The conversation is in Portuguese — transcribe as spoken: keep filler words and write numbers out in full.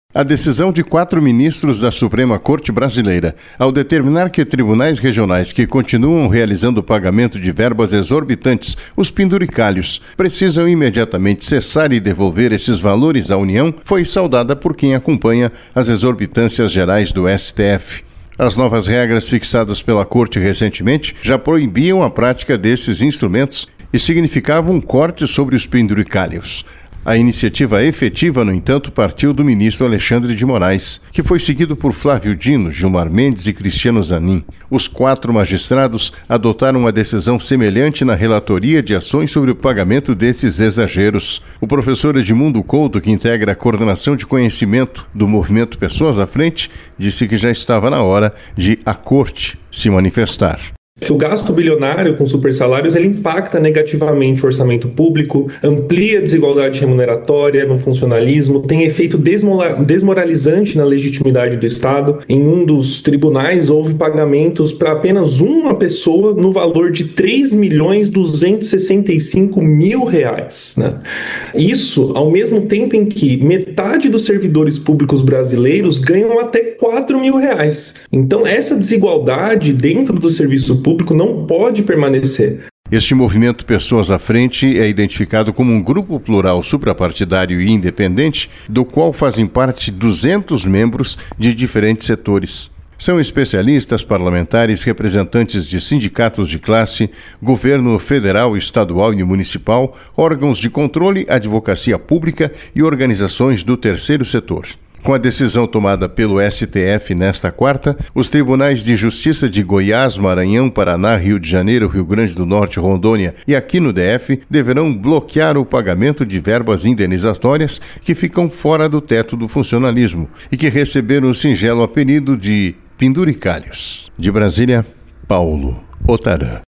A decisão de quatro ministros da Suprema Corte Brasileira, ao determinar que tribunais regionais que continuam realizando o pagamento de verbas exorbitantes, os penduricalhos, precisam imediatamente cessar e devolver esses valores à União, foi saudada por quem acompanha as exorbitâncias gerais do S T F. As novas regras fixadas pela Corte recentemente já proibiam a prática desses instrumentos e significavam um corte sobre os penduricalhos. A iniciativa efetiva, no entanto, partiu do ministro Alexandre de Moraes, que foi seguido por Flávio Dino, Gilmar Mendes e Cristiano Zanin. Os quatro magistrados adotaram uma decisão semelhante na relatoria de ações sobre o pagamento desses exageros. O professor Edmundo Couto, que integra a coordenação de conhecimento do movimento Pessoas à Frente, disse que já estava na hora de a Corte se manifestar. Que o gasto bilionário com supersalários ele impacta negativamente o orçamento público, amplia a desigualdade remuneratória no funcionalismo, tem efeito desmoralizante na legitimidade do Estado. Em um dos tribunais houve pagamentos para apenas uma pessoa no valor de três milhões duzentos e sessenta e cinco mil reais. Né? Isso ao mesmo tempo em que metade dos servidores públicos brasileiros ganham até quatro mil reais. Então essa desigualdade dentro do serviço público público não pode permanecer. Este movimento Pessoas à Frente é identificado como um grupo plural suprapartidário e independente, do qual fazem parte duzentos membros de diferentes setores. São especialistas, parlamentares, representantes de sindicatos de classe, governo federal, estadual e municipal, órgãos de controle, advocacia pública e organizações do terceiro setor. Com a decisão tomada pelo S T F nesta quarta, os tribunais de justiça de Goiás, Maranhão, Paraná, Rio de Janeiro, Rio Grande do Norte, Rondônia e aqui no D F deverão bloquear o pagamento de verbas indenizatórias que ficam fora do teto do funcionalismo e que receberam o singelo apelido de penduricalhos. De Brasília, Paulo Otarã.